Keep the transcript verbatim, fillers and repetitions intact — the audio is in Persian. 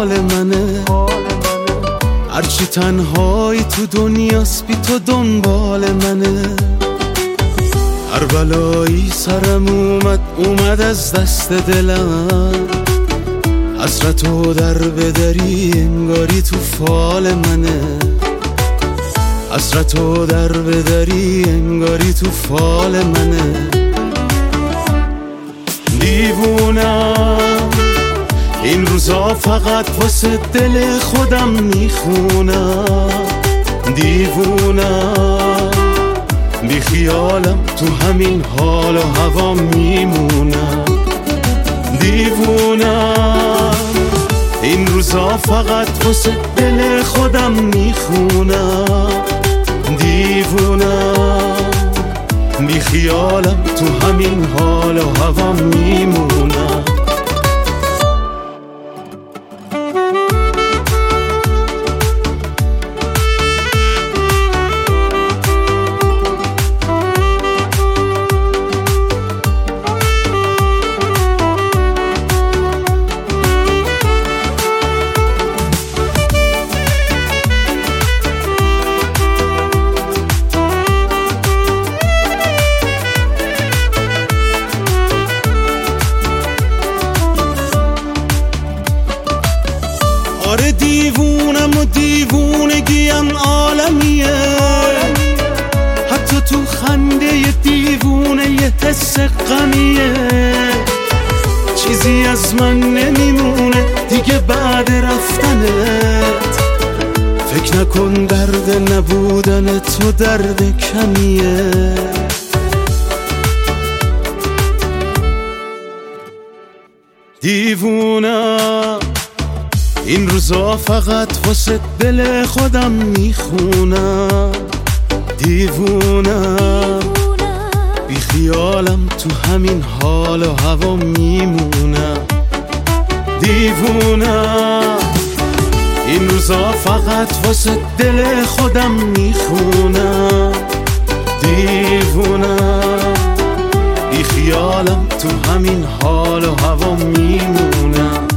حال منه، هرچی تنهایی تو دنیاست بی تو دنبال منه. هر بلایی سرم اومد اومد از دست دلم، حسرتو در بدری انگاری تو فال منه، حسرتو در بدری انگاری تو فال منه. دیوونم این روزا فقط واسه دل خودم میخونم، دیوونم بی خیالم تو همین حال و هوا میمونم، دیوونم این روزا فقط واسه دل خودم میخونم، دیوونم بی خیالم تو همین حال و هوا میمونم. آره دیوونم و دیوونگیم عالمیه، حتی تو خنده دیوونه یه حس غمیه. چیزی از من نمیمونه دیگه بعد رفتنت، فکر نکن درد نبودن تو درد کمیه. دیوونم این روزا فقط واسه دل خودم میخونم، دیوونم بی خیالم تو همین حال و هوا میمونم، دیوونم این روزا فقط واسه دل خودم میخونم، دیوونم بی خیالم تو همین حال و هوا میمونم.